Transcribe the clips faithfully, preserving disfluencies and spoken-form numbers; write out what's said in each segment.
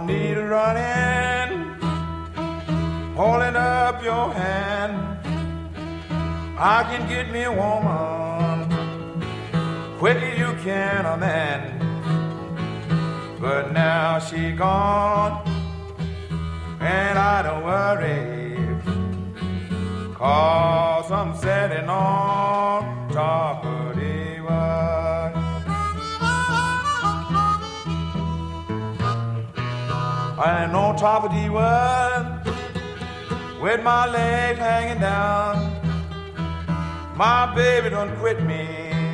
need running, holding up your hand. I can get me a woman quick as you can, a man. But now she gone, and I don't worry, 'cause I'm sitting on top of the world. And on top of the world, with my legs hanging down, my baby done quit me,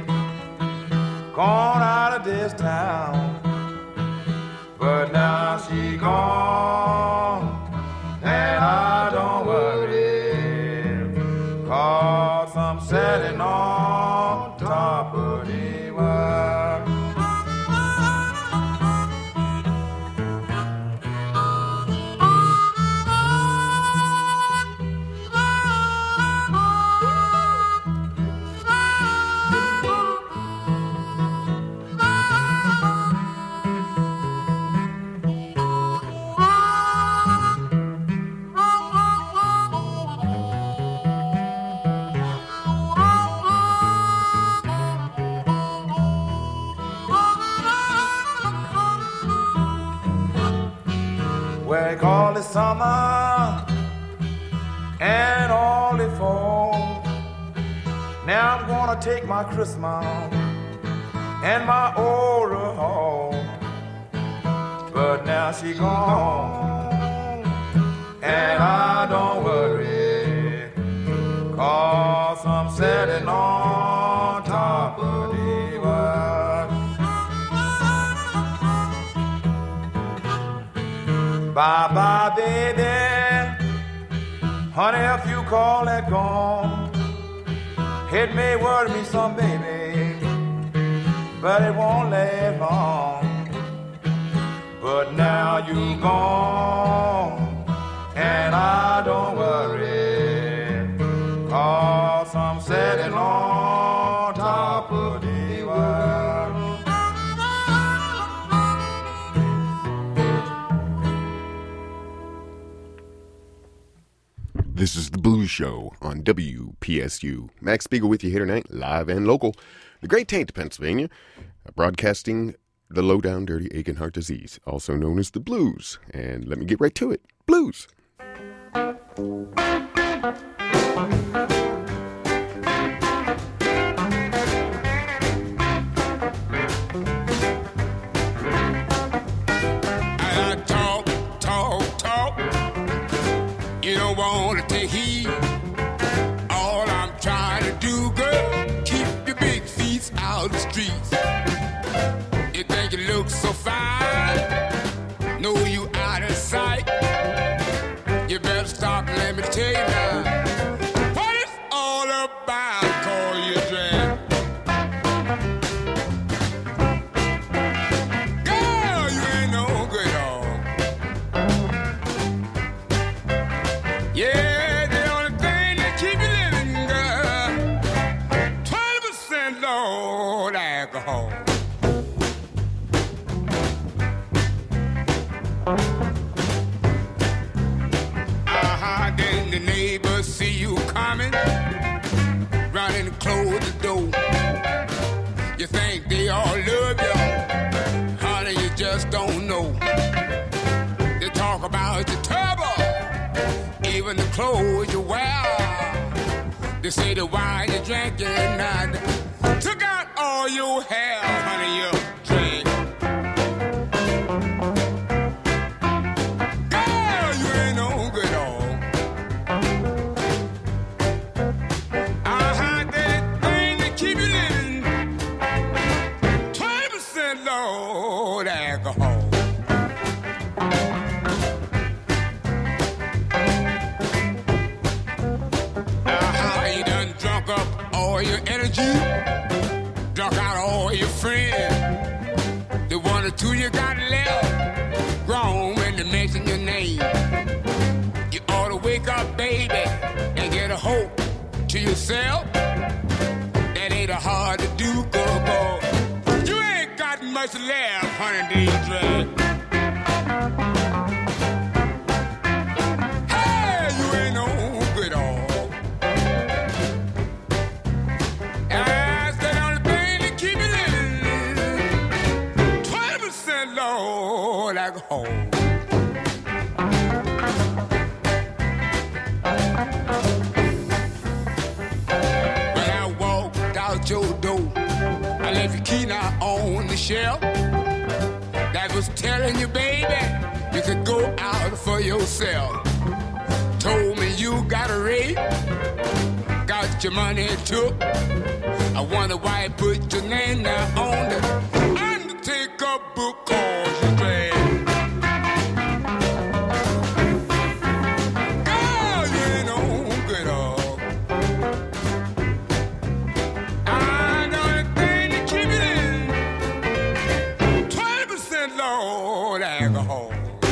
gone out of this town. But now she gone, and I don't worry, 'cause I'm sitting on top of the world. Well, all the summer and all the fall, now I'm gonna take my Christmas and my overhaul. But now she gone, and I don't worry, 'cause I'm sitting on top of the world. Bye-bye, baby, honey, if you call that gone, it may worry me some, baby, but it won't last long. But now you gone, and I don't worry, 'cause I'm sitting on top of the world. This is The Blues Show on W P S U. Max Spiegel with you here tonight, live and local. The Great Taint, Pennsylvania, broadcasting the low-down, dirty, aching heart disease, also known as the blues. And let me get right to it. Blues. I talk, talk, talk. You don't want to take heed. All I'm trying to do, girl, keep your big feet out the streets. You think you look so fine, know you out of sight. You better stop and let me tell you now what it's all about. Call you drag. Girl, you ain't no good at all. Yeah, the only thing that keep you living, girl, twenty percent load alcohol. Uh-huh, then the neighbors see you coming, running to close the door. You think they all love you, honey, you just don't know. They talk about your trouble, even the clothes you wear. They say the wine you drank and I took out all your hair, honey, you drink. Girl, you ain't no good at all. Uh-huh, that thing that keep you living, twenty percent load alcohol. Your energy, drunk out all your friends. The one or two you got left, grown when they mention your name. You ought to wake up, baby, and get a hope to yourself. That ain't a hard to do, go, go. You ain't got much left, honey, D J. alcohol. When I walked out your door, I left your key now on the shelf. That was telling you, baby, you could go out for yourself. Told me you got a rape, got your money took. I wonder why I put your name now on the Undertaker book, cause you bad. Girl, you ain't no good off. I know the thing to keep it in. twenty percent Lord alcohol.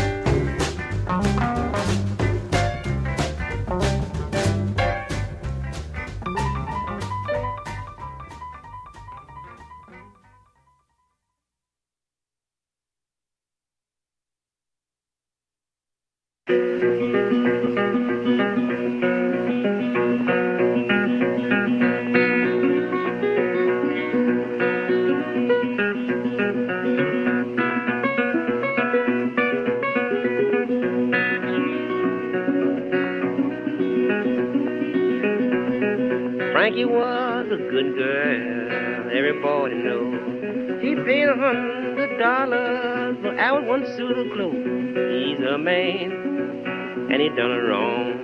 Frankie was a good girl, everybody knows. He paid a hundred dollars for our one suit of clothes. He's a man, and he done it wrong.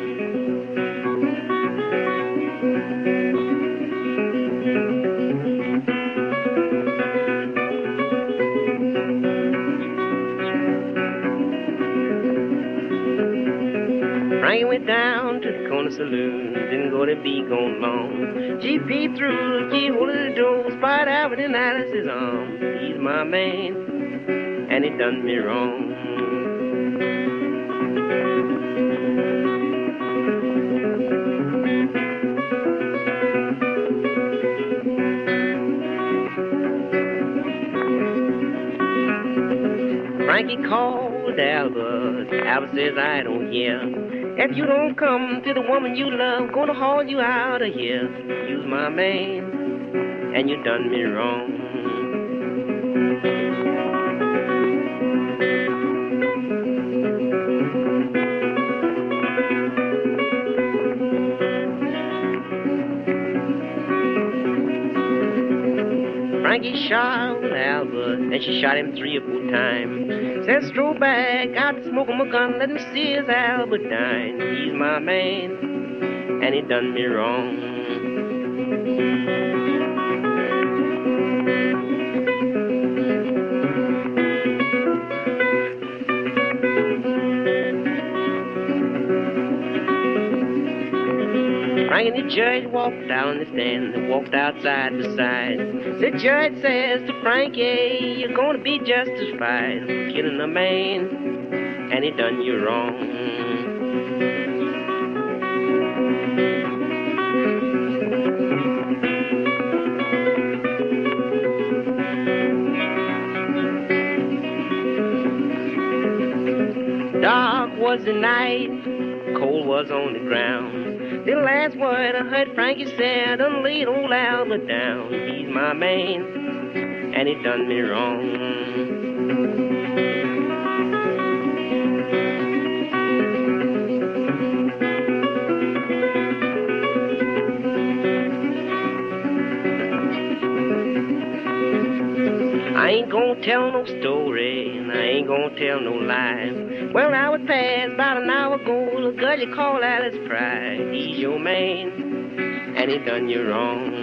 Frankie went down to the corner saloon, didn't go to be gone long. G P through the keyhole of the door, spied Albert in Alice's arms. He's my man, and he done me wrong. Frankie called Albert. Albert says, I don't hear. If you don't come to the woman you love, gonna haul you out of here. You's my man, and you done me wrong. Frankie shot Albert, and she shot him three or four times. Said, stroll back, out to smoke him a gun, let me see his Albert dine. He's my man, and he done me wrong. Frankie the judge walked down the stand and walked outside beside. The judge says to Frankie, you're gonna be justified for killing a man, and he done you wrong. Dark was the night, cold was on the ground. The last word I heard Frankie said, done laid old Albert down. He's my man, and he done me wrong. I ain't gonna tell no story, and I ain't gonna tell no lie. Well, I was past about an hour ago, the girl you call Alice Pride. He's your man, and he done you wrong.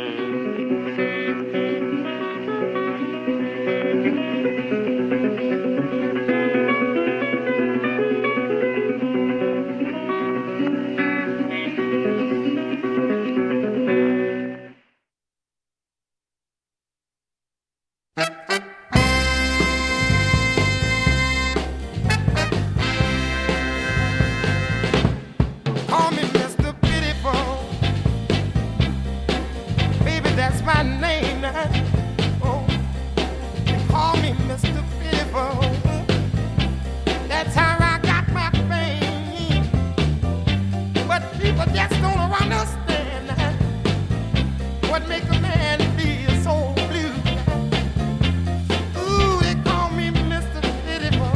Mister Pitiful.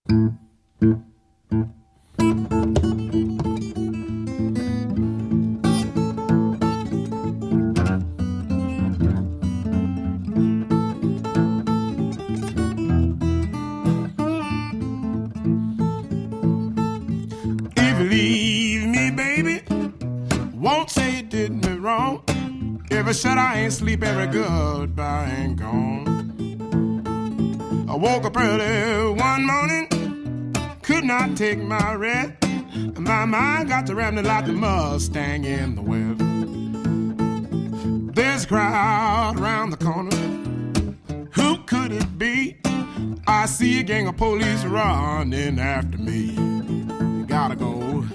If I said I ain't sleep every good, but I ain't gone. I woke up early one morning, could not take my rest. My mind got to rambling like the Mustang in the West. There's a crowd around the corner. Who could it be? I see a gang of police running after me. Gotta go.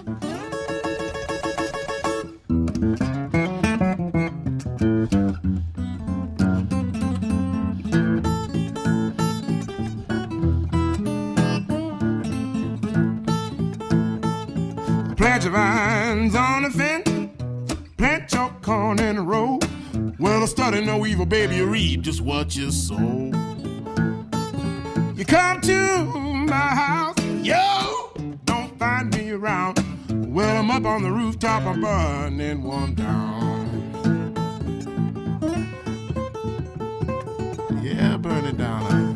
Plant your vines on the fence, plant your corn in the row. Well, I study no evil, baby, you reap just what you sow. You come to my house, yo, don't find me around. Well, I'm up on the rooftop, I'm burning one down. Yeah, burn it down.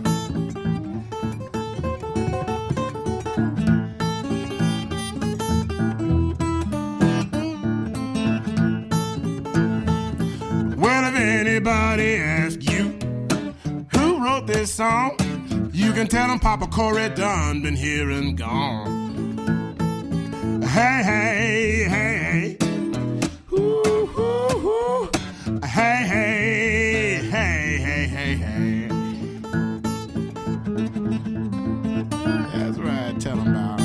Well, if anybody asks you who wrote this song, you can tell them Papa Corey done been here and gone. Hey, hey, hey, ooh, ooh, ooh. Hey, hey, hey, hey, hey, hey. That's right, tell them about it.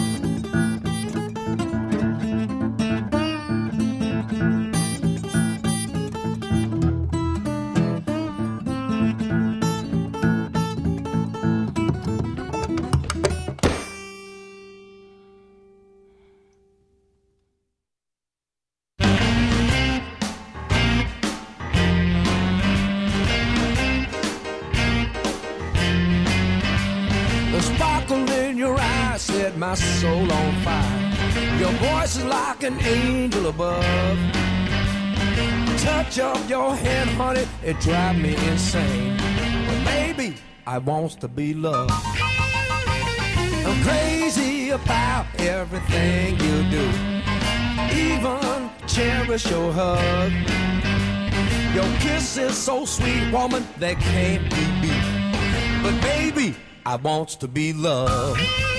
My soul on fire. Your voice is like an angel above. Touch of your hand, honey, it drives me insane. But maybe I wants to be loved. I'm crazy about everything you do. Even cherish your hug. Your kiss is so sweet, woman, they can't be beat. But baby, I wants to be loved.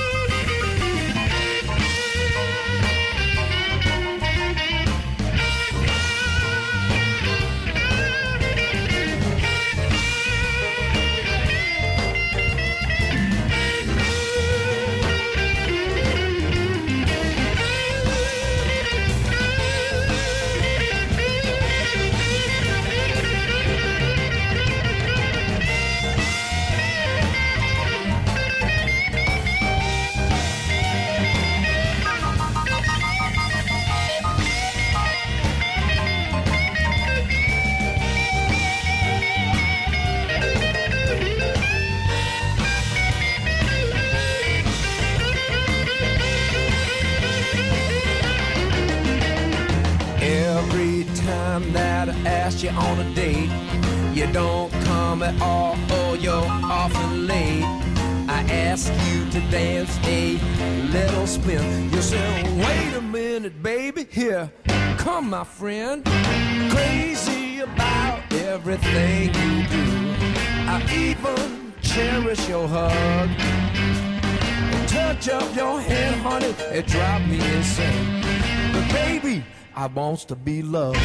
That I asked you on a date, you don't come at all, or you're often late. I ask you to dance a little spin. You say, wait a minute, baby, here, come my friend. Crazy about everything you do. I even cherish your hug. The touch of your hand, honey, it drives me insane. But baby, I wants to be loved.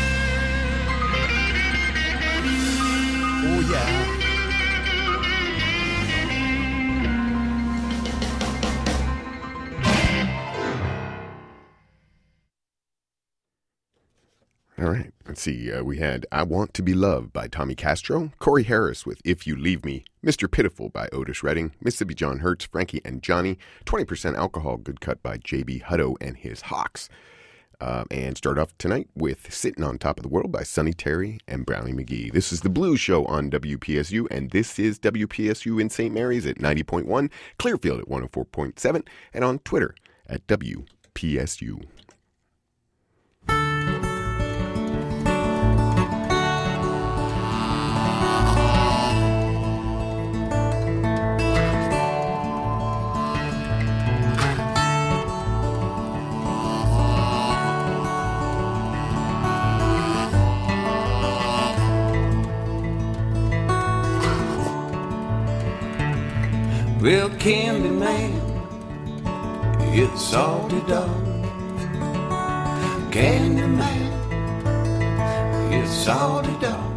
Oh, yeah. All right. Let's see. Uh, we had I Want to Be Loved by Tommy Castro, Corey Harris with If You Leave Me, Mister Pitiful by Otis Redding, Mississippi John Hurts, Frankie and Johnny, twenty percent Alcohol, good cut by J B Hutto and his Hawks. Uh, and start off tonight with Sitting on Top of the World by Sonny Terry and Brownie McGhee. This is the Blues Show on W P S U, and this is W P S U in Saint Mary's at ninety point one, Clearfield at one oh four point seven, and on Twitter at W P S U. Well, Candy Man, it's salty dog. Candy Man, it's salty dog.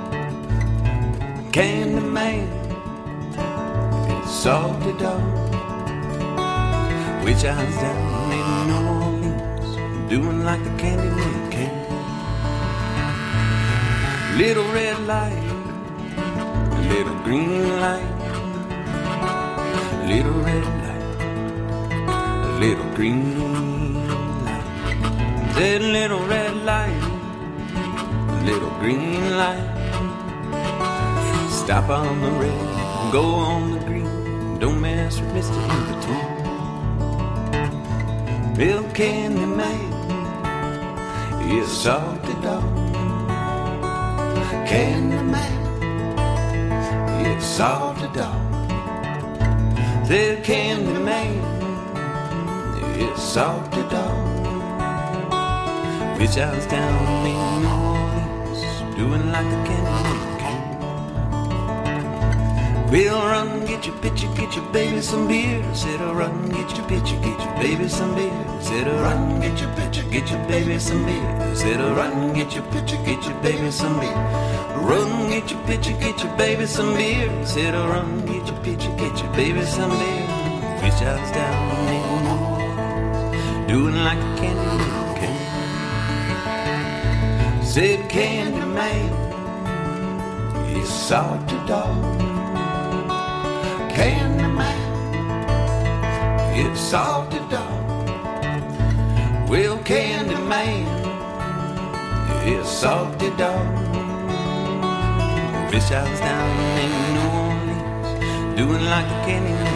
Candy Man, it's salty dog. Which I was down in New Orleans, doing like the Candy Man can. Little red light, little green light. Little red light, a little green light. That little red light, a little green light. Stop on the red, go on the green. Don't mess with Mister In Between. Real Candy Man is salty dog. Candy Man is salty dog. The Candy Man is salty dog. Wish I was down in New Orleans, doing like the Candy Man can. Well, run, get your picture, get your baby some beer. Said, oh, run, get your picture, get your baby some beer. Said, oh, run, get your picture, get your baby some beer. Said, oh, run, get your picture, get your baby some beer. Run, get your picture, get your baby some beer. Said, oh, run, get your picture, get your baby some beer. Wish I was down in New Orleans, doing like a Candy Man can. Said, Candy Man is salty dog. Candy Man is salty dog. Well, Candy Man is salty dog. Wish I was down in New Orleans, doing like a Candy Man.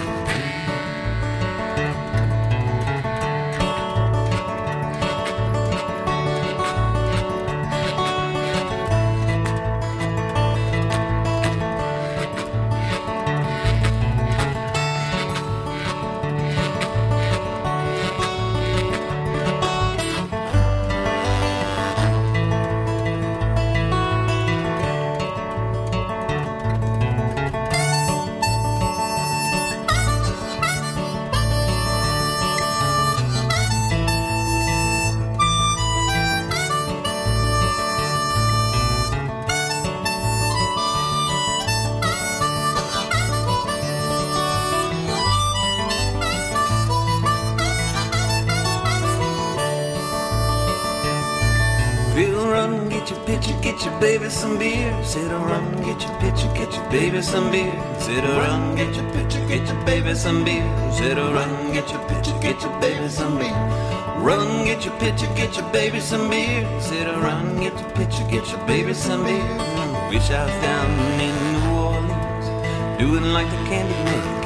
Get your baby some beer. Said, oh, run, get your picture, get your baby some beer. Said, oh, run, get your picture, get your baby some beer. Said, oh, run, get your picture, get your baby some beer. Run, get your picture, get your baby some beer. Said, oh, run, get your picture, get your baby some beer. Wish I was down in New Orleans, doing like the Candy Man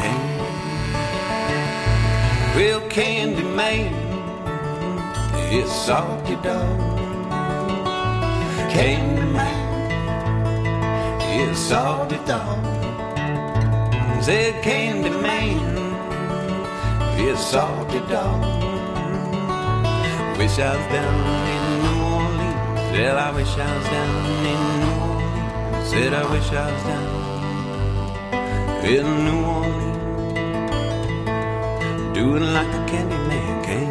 can. Well, Candy Man is salty dog. Candy Man is salty dog. Said Candy Man is salty dog. Wish I was down in New Orleans. Well, I wish I was down in New Orleans. Said I wish I was down in New Orleans, doing like the Candy Man can.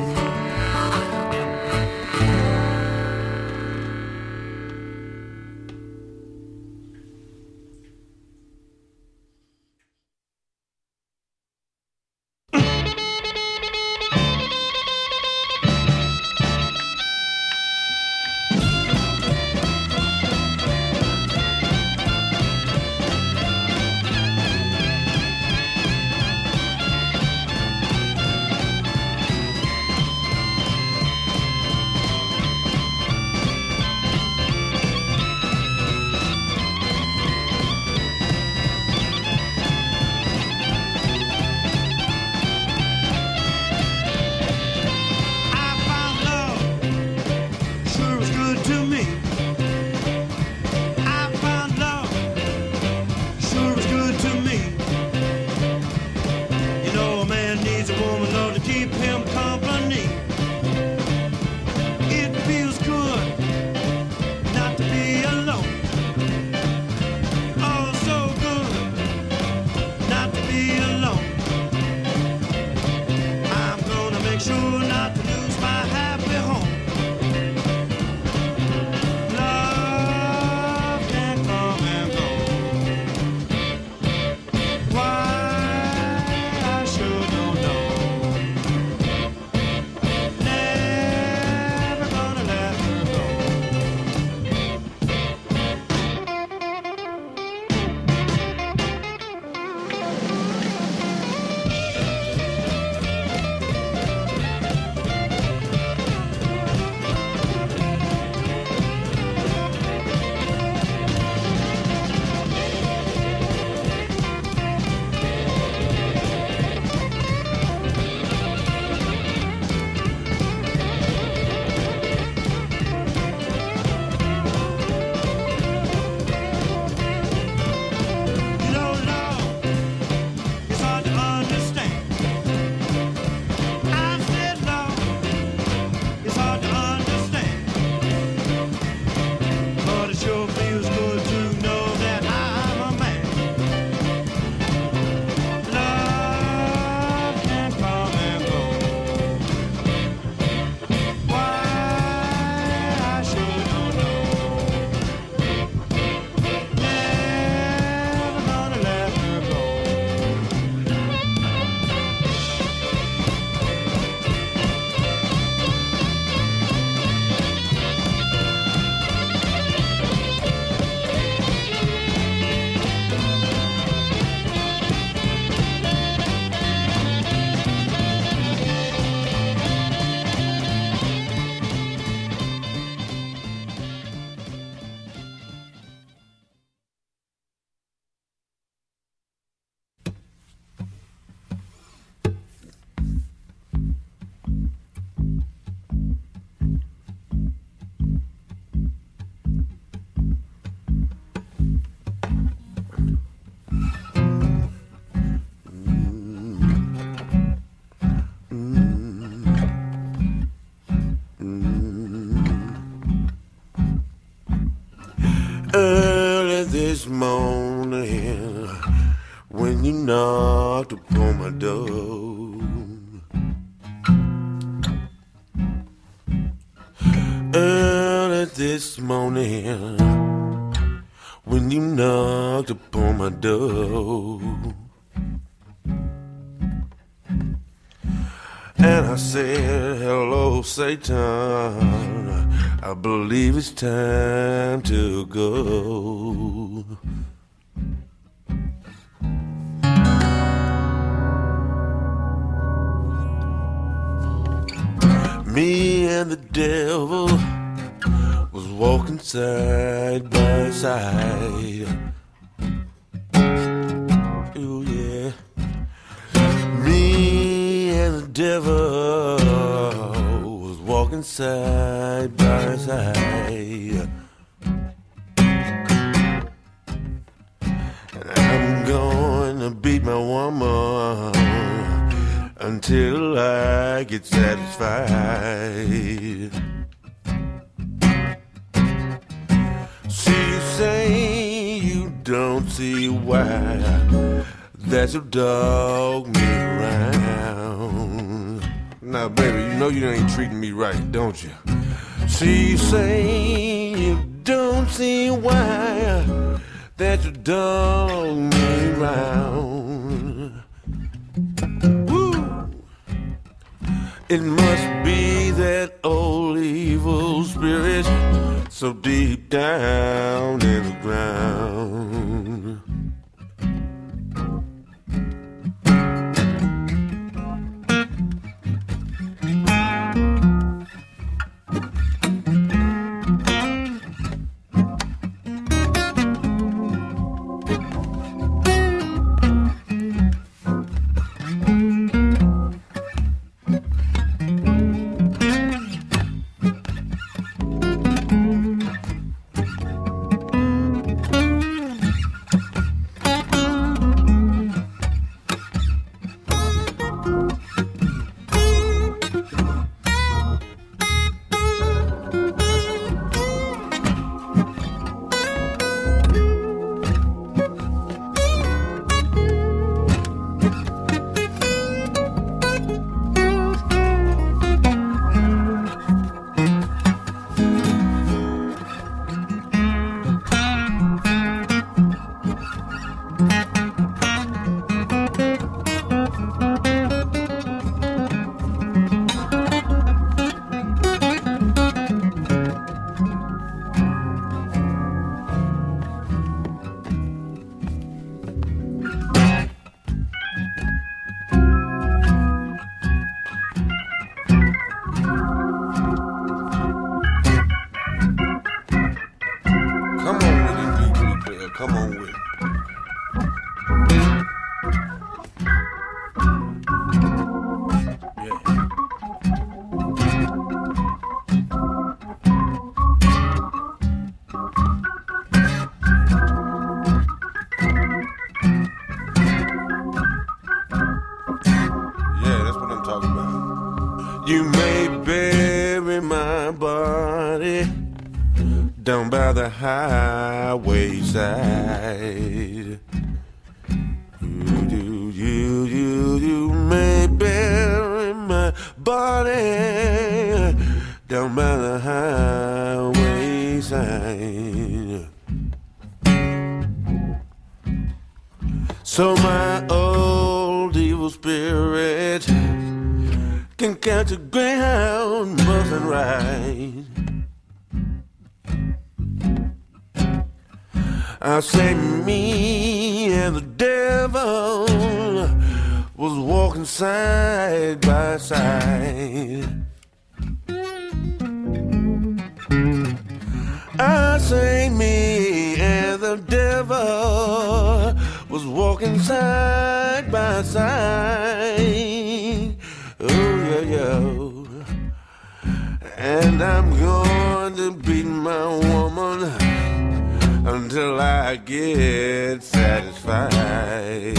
morning when you knocked upon my door. Early this morning when you knocked upon my door. And I said, hello, Satan, I believe it's time to go. Me and the devil was walking side by side. Ooh, yeah. Me and the devil was walking side by side. And I'm going to beat my woman until I get satisfied. See, you say you don't see why that your dog me around. Now, baby, you know you ain't treating me right, don't you? See, you say you don't see why that your dog me around. It must be that old evil spirit so deep down in the ground. You may bury my body down by the highway side. You, you, you, you, you may bury my body down by the highway side. So my old evil spirit can catch a greyhound buzzing right. I say me and the devil was walking side by side. I say me and the devil was walking side by side. Oh, yeah, yeah. And I'm going to beat my woman until I get satisfied.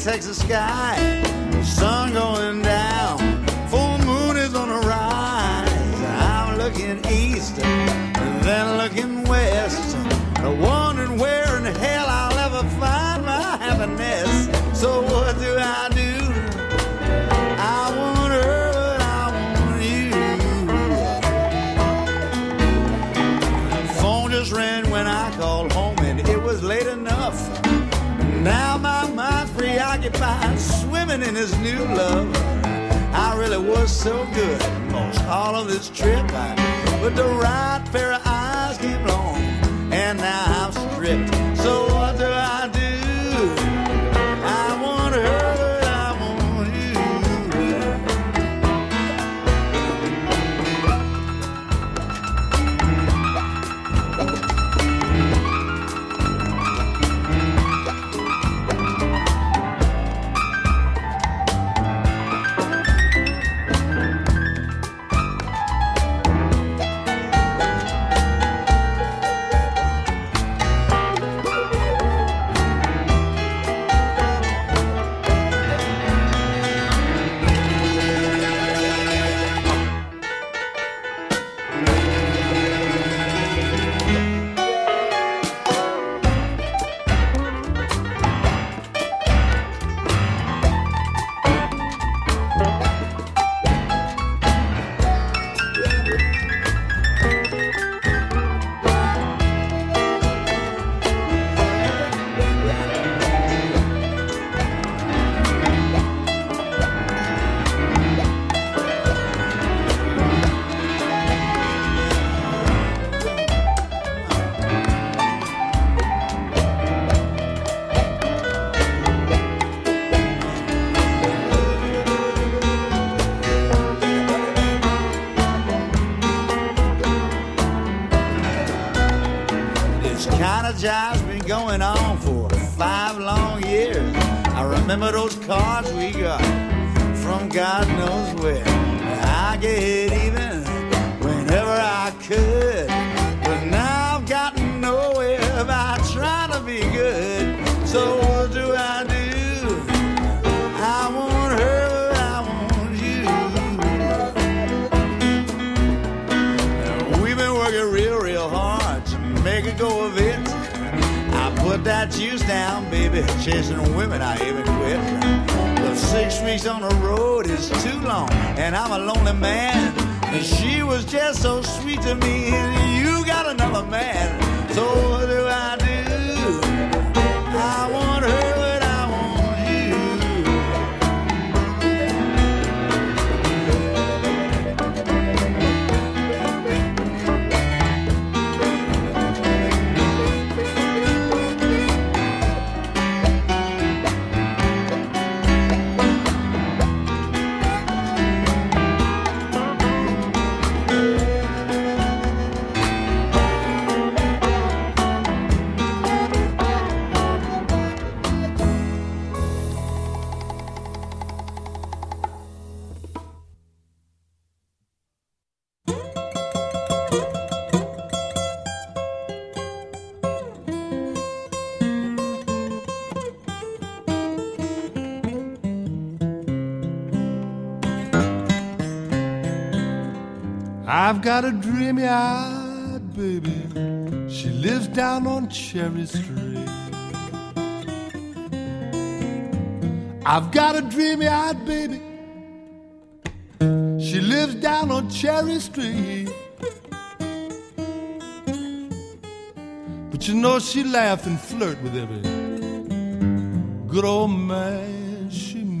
Texas sky, sun going down, full moon is on the rise. I'm looking east and then looking west, wondering where in hell I'll ever find my happiness. So what do I do? I want her, but I want you. The phone just rang when I called home, and it was late enough. Now my mind's preoccupied, swimming in this new love. I really was so good most all of this trip, I, but the right pair of eyes came along, and now I'm stripped. So what do I do? I want her, but I want you. Jive's been going on for five long years. I remember those cards we got from God knows where. I get even whenever I could, but now I've gotten nowhere by trying to be good. So what do I do? I want her, I want you. We've been working real, real hard to make a go of it. Put that juice down, baby, chasing women I even quit. But six weeks on the road is too long, and I'm a lonely man. And she was just so sweet to me, and you got another man. So what do I do? I want her, but I want you. I've got a dreamy-eyed baby. She lives down on Cherry Street. I've got a dreamy-eyed baby. She lives down on Cherry Street. But you know she laugh and flirt with every good old man she meets.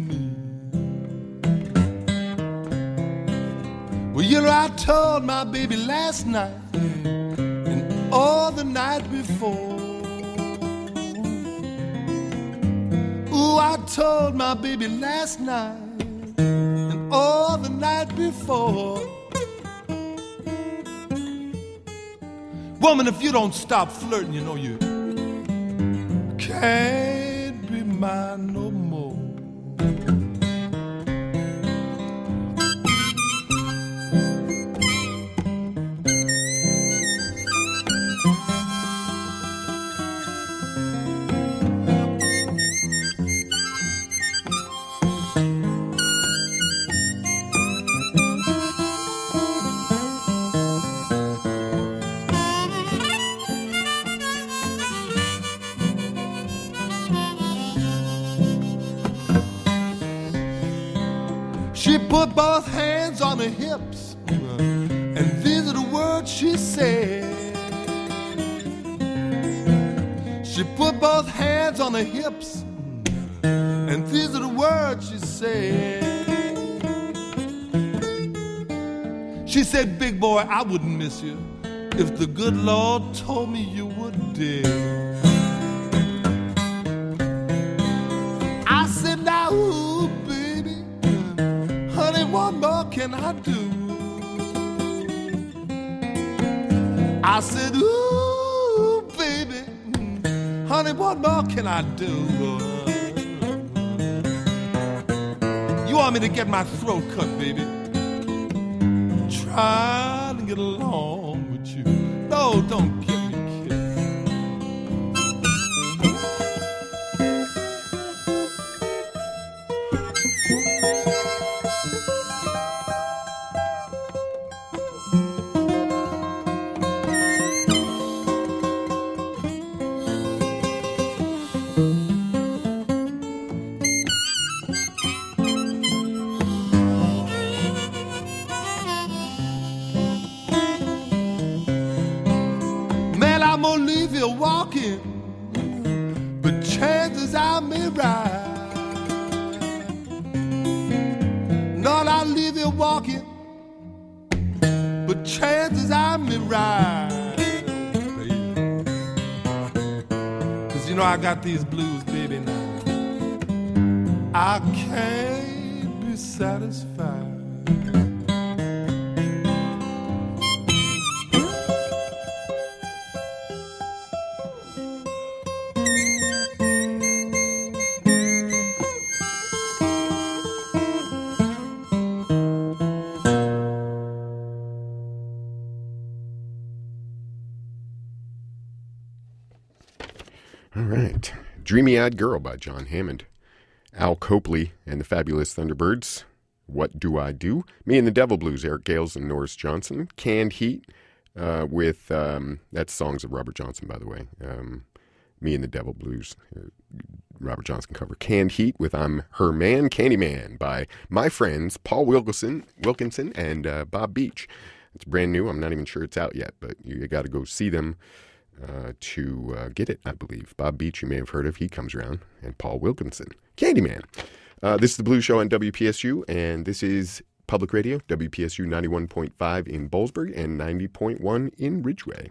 Well, you know, I told my baby last night and all the night before. Ooh, I told my baby last night and all the night before. Woman, if you don't stop flirting, you know you can't be mine no more. put both hands on her hips, and these are the words she said. She put both hands on her hips, and these are the words she said. She said, big boy, I wouldn't miss you if the good Lord told me you would, dear. I said, now, ooh, baby, honey, what more can I do? I said, ooh, baby, honey, what more can I do? You want me to get my throat cut, baby? Try to get along with you. No, don't give me kiss. Walking, but chances I may ride. Lord, I'll leave you walking, but chances I may ride. Cause you know I got these blues, baby, now I can't be satisfied. Dreamy-Eyed Girl by John Hammond. Al Copley and the Fabulous Thunderbirds, What Do I Do? Me and the Devil Blues, Eric Gales and Norris Johnson. Canned Heat uh, with, um, that's songs of Robert Johnson, by the way. Um, Me and the Devil Blues, uh, Robert Johnson cover. Canned Heat with I'm Her Man, Candyman by my friends Paul Wilkinson, Wilkinson and uh, Bob Beach. It's brand new. I'm not even sure it's out yet, but you, you got to go see them. Uh, to uh, get it, I believe. Bob Beach, you may have heard of. He comes around. And Paul Wilkinson. Candyman. Uh, this is the Blues Show on W P S U, and this is Public Radio, W P S U ninety-one point five in Boalsburg and ninety point one in Ridgeway.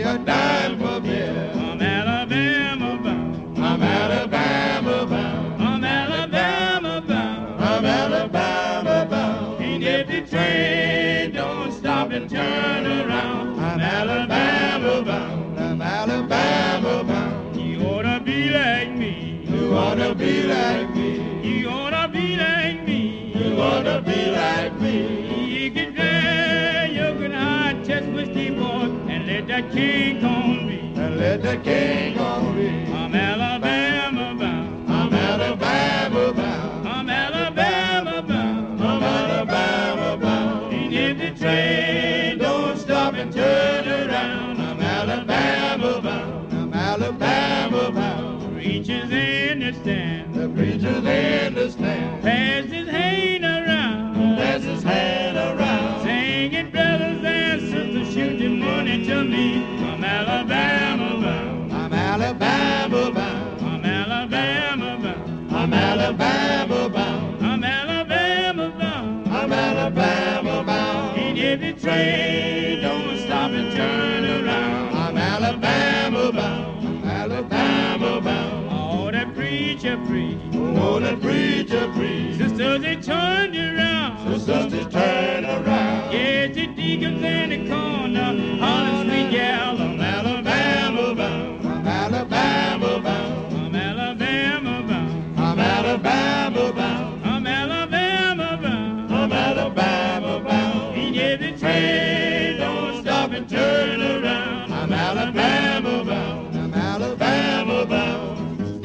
a dime for beer. I'm Alabama bound. I'm Alabama bound. I'm Alabama bound. I'm Alabama bound. And if the train don't stop and turn around, I'm Alabama bound. I'm Alabama bound. You ought to be like me. You ought to be like me. You ought to be like me. You ought to be like me. You can drive your good high chest with the boy and let that king on me. And let the king on me. I'm Alabama bound. I'm Alabama bound. I'm Alabama bound. I'm Alabama bound. And if the train don't stop and turn around, I'm Alabama bound. I'm Alabama bound. Preachers in the stand. The preachers in the stand. Pass his hand around. Pass his hand around. Singing brothers and sisters, shoot the money to me. I'm Alabama bound. I'm Alabama bound. I'm Alabama bound. I'm Alabama bound. I'm Alabama bound. I'm Alabama bound. And if the train don't stop and turn around, I'm Alabama bound. I'm Alabama bound. oh, that preacher preach. Oh, that preacher preach. Sisters, they turned around. Sisters, they turn around. Yes, the deacons in the corner, hollering sweet gal. I'm Alabama bound. I'm Alabama bound. I'm Alabama bound. I'm Alabama bound. I'm Alabama bound. I'm Alabama bound. And if the train don't stop and turn around, I'm Alabama bound. I'm Alabama bound.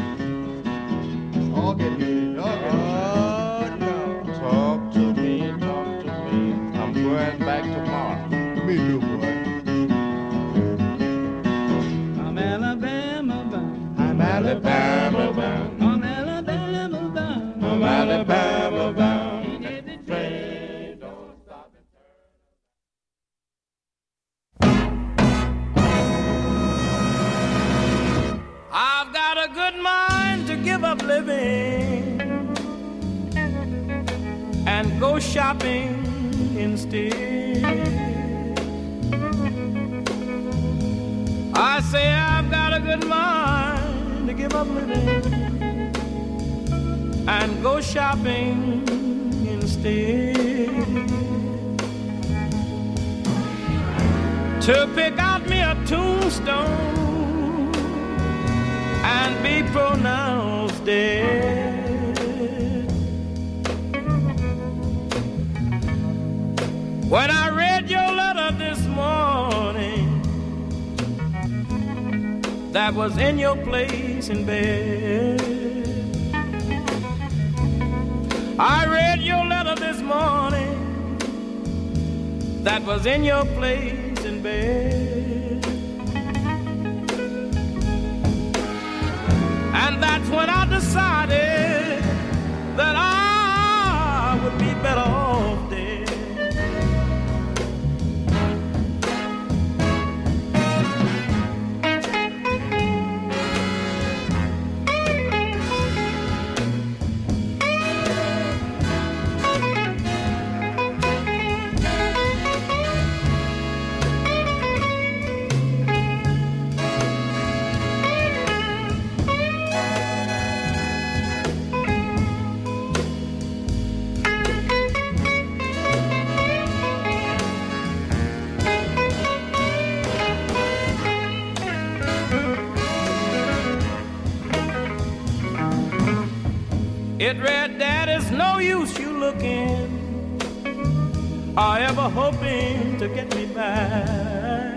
Oh, get me. Oh, no. Talk to me, talk to me. I'm going back tomorrow. Me too, boy. I'm Alabama bound. I'm Alabama bound. I'm Alabama bound. I'm Alabama bound. And if the train don't stop and I've got a good mind to give up living and go shopping instead. I say I've got a good mind to give up living and go shopping instead. To pick out me a tombstone and be pronounced dead. When I read your letter this morning, that was in your place in bed. I read your letter this morning, that was in your place in bed. And that's when I decided that I would be better off dead. It read, Dad, it's no use you looking or ever hoping to get me back.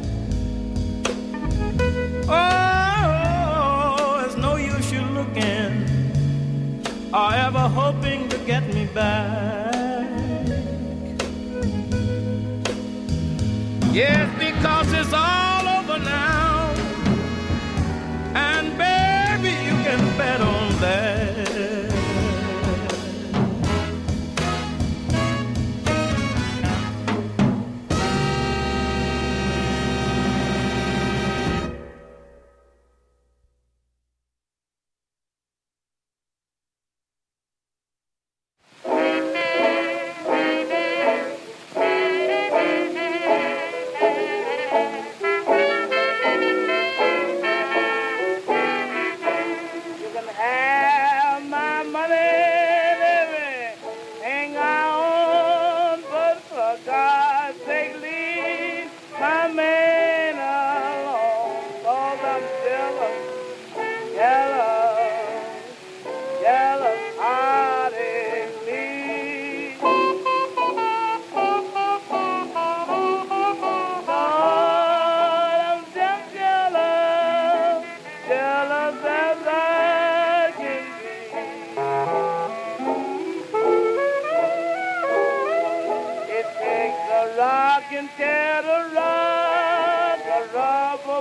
Oh, it's no use you looking or ever hoping to get me back. Yes, because it's all over now, and baby, you can bet on that.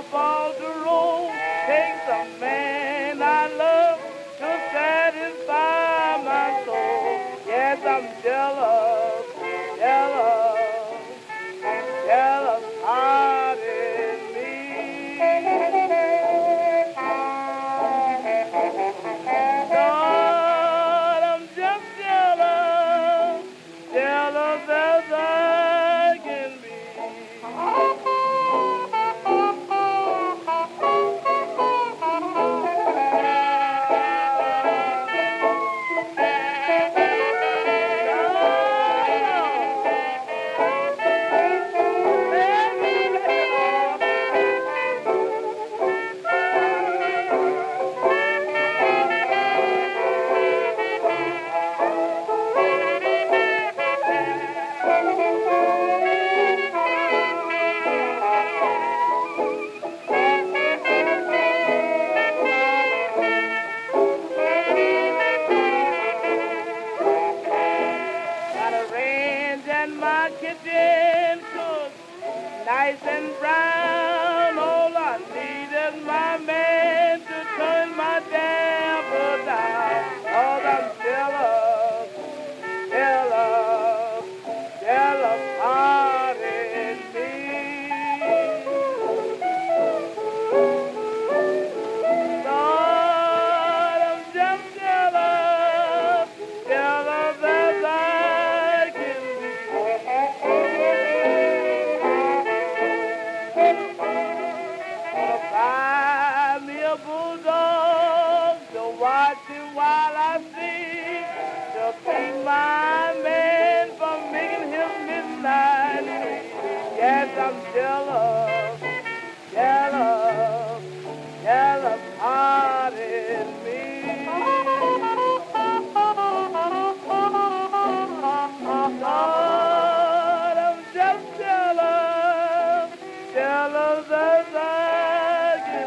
a ball to roll. Takes a man I love to satisfy my soul. Yes, I'm jealous, jealous, jealous hearted me. God, I'm just jealous, jealous as I can be. Got a range and my kitchen cook, nice and brown. All I need is my man to turn my damper down. Oh, I'm jealous, jealous, jealous hearted me. Lord, I'm just jealous, jealous as I can be. Buy me a bulldog to watch him while I sleep, to keep my man from making his midnight sleep. Yes, I'm jealous, jealous, jealous hearted me. Lord, I'm just jealous, jealous as I can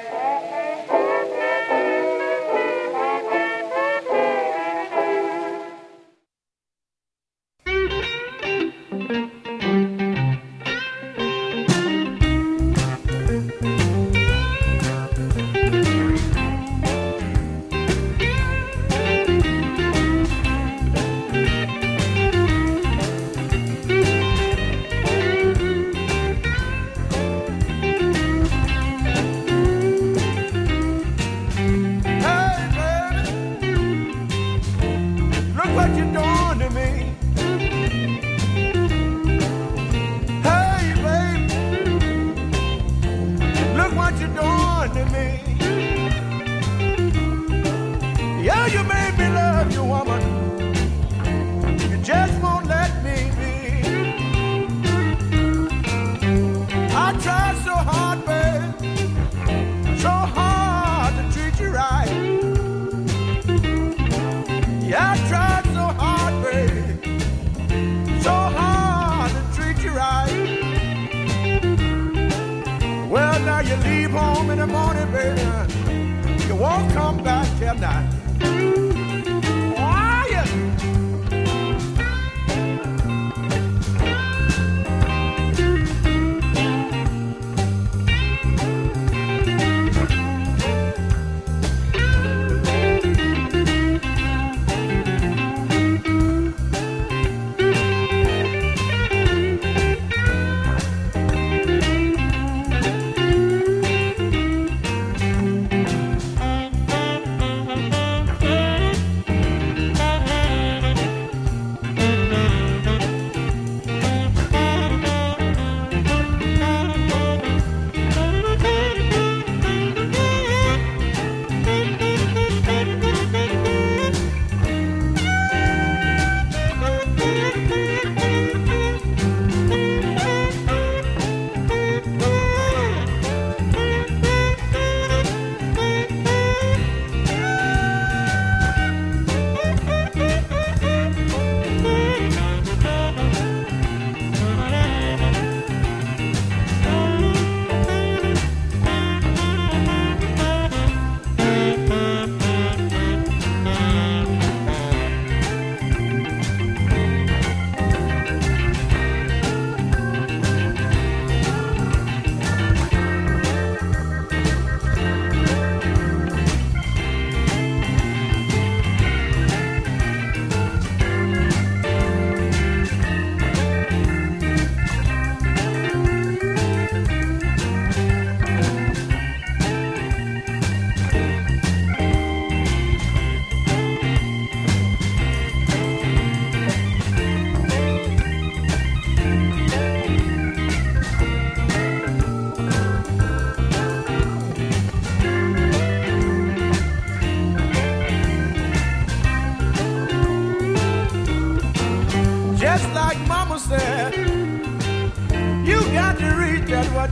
Look what you're doing to me. Hey, baby, look what you're doing to me. Yeah, you made me love you, woman. You just won't let me be. I tried so hard, babe, so hard to treat you right. Yeah, I tried so hard, baby, so hard to treat you right. Well, now you leave home in the morning, baby, you won't come back till night. Why?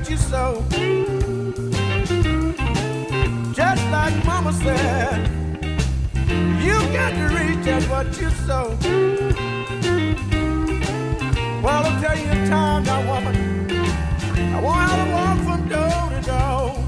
what you sow. Just like Mama said, you got to reach just what you sow. Well, I'll tell you in time now, woman, I won't have to walk from door to door.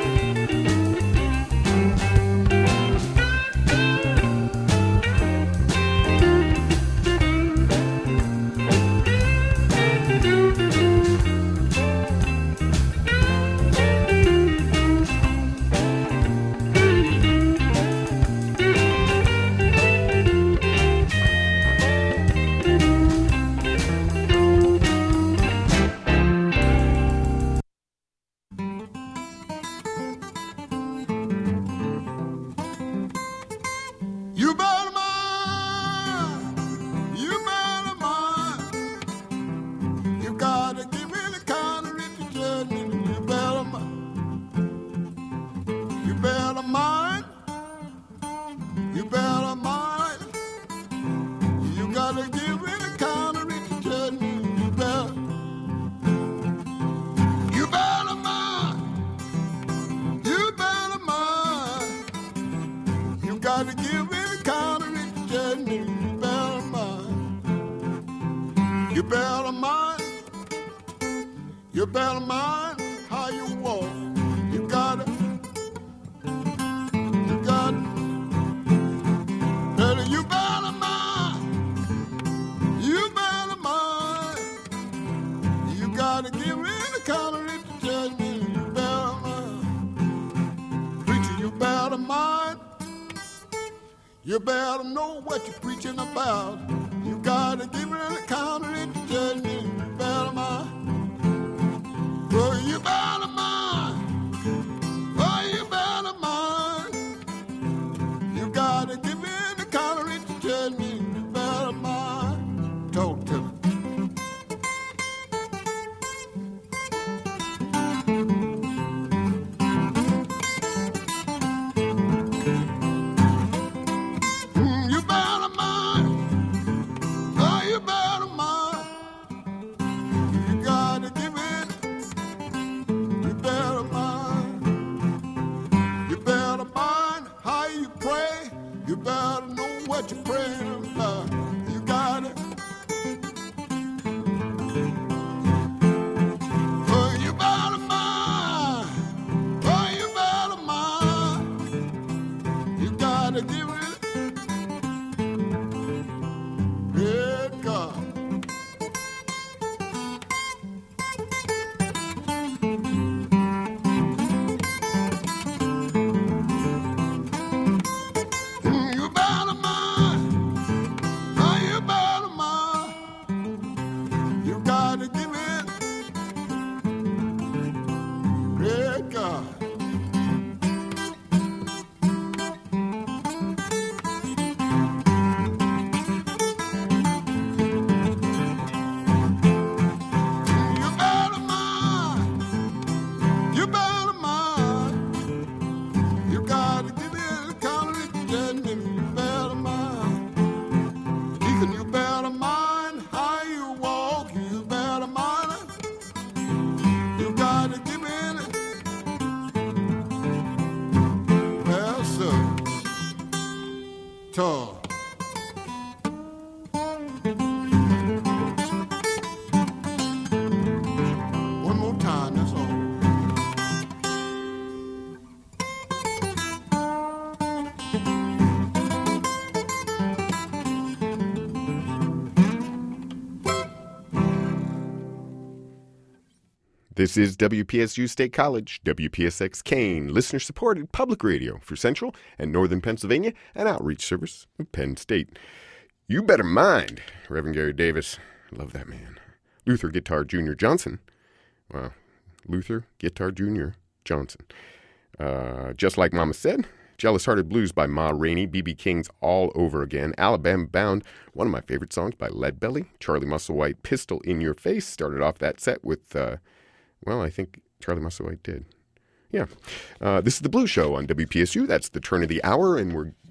You better know what you're preaching about. You gotta give me an account of it to tell me. You better mind. Oh, you better mind. Oh, you better mind. You gotta give me an account of it to tell me. You better mind. Talk to me. What you praying about? You got it. Oh, you better mind. Oh, you better mind. You gotta give it. Yeah, God. One more time, that's all. This is W P S U State College, W P S X Kane, listener-supported public radio for Central and Northern Pennsylvania, an outreach service of Penn State. You better mind, Reverend Gary Davis. Love that man. Luther Guitar Junior Johnson. Wow. Luther Guitar Junior Johnson. Uh, just like Mama said, Jealous Hearted Blues by Ma Rainey, B B King's All Over Again, Alabama Bound, one of my favorite songs by Leadbelly, Charlie Musselwhite, Pistol in Your Face, started off that set with, uh, well, I think Charlie Musselwhite did. Yeah. Uh, this is The Blues Show on W P S U. That's the turn of the hour, and we're